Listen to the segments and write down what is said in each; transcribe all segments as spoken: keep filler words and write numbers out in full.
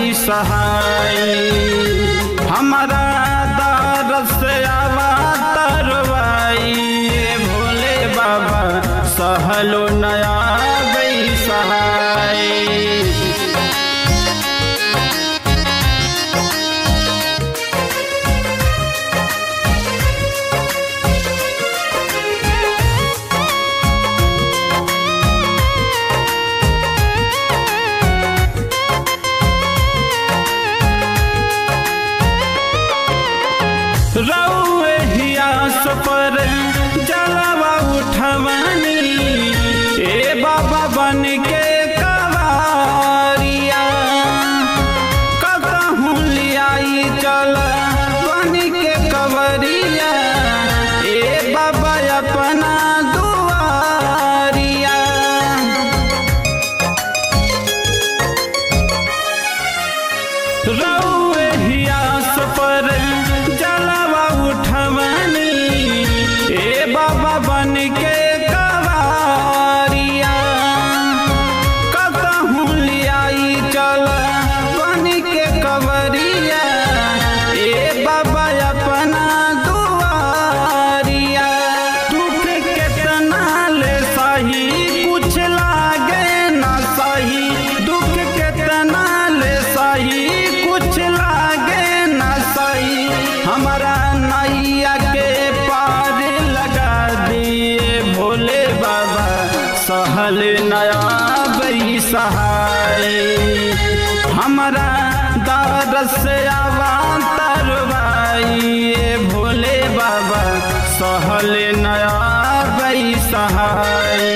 बई सहाय हमारा दर्द से आवा तरवाई भोले बाबा सहलो नया बई सहाय। रउए हियास पर जलवा उठवनी ए बाबा बन के कवारिया कहूँ लियाई चल बन के कवरिया ए बाबा अपना दुआरिया। रउए हियास पर जलवा उठवनी ए बाबा बन के कवारिया कहूँ लियाई चल बन के कवरिया ए बाबा अपना दुआरिया। दुख केतना ले सही कुछ लागे न सही दुख केतना ले सही कुछ लागे न सही हमारा नैया के पार लगा दिए भोले बाबा सहल नया बई सहाय हमारा दर्द से आवा तरवाई भोले बाबा सहल नया बई सहाय।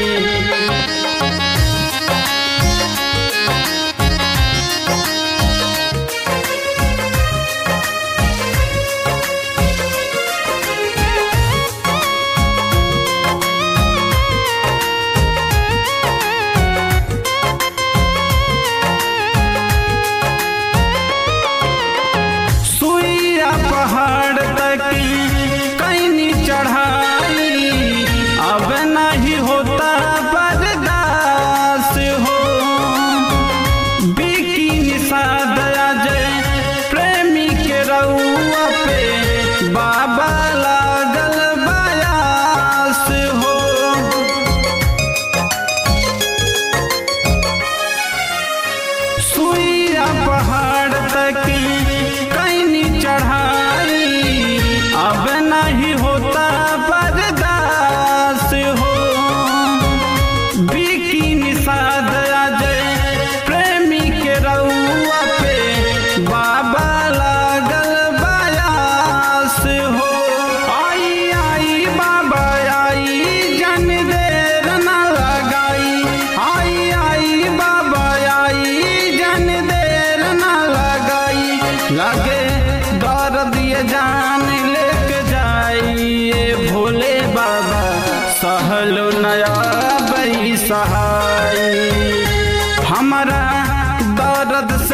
पहाड़ तक कैनी चढ़ाई अब नहीं होता बर्दाश्त हो बिकी निषाद अजय प्रेमी के रउआ पे बाबा लागल बयास हो। सुइया पहाड़ तक कैनी चढ़ाई अब नहीं होता बर्दाश्त हो बिकी निषाद अजय प्रेमी के रउआ पे बाबा लागल बयास हो। आई आई बाबा आई जन देर न लगाई आई आई बाबा आई जन देर न लगाई लगे दर्द ये जान लेके जाइए भोले बाबा सहलो नया बई सहाय हमारा दर्द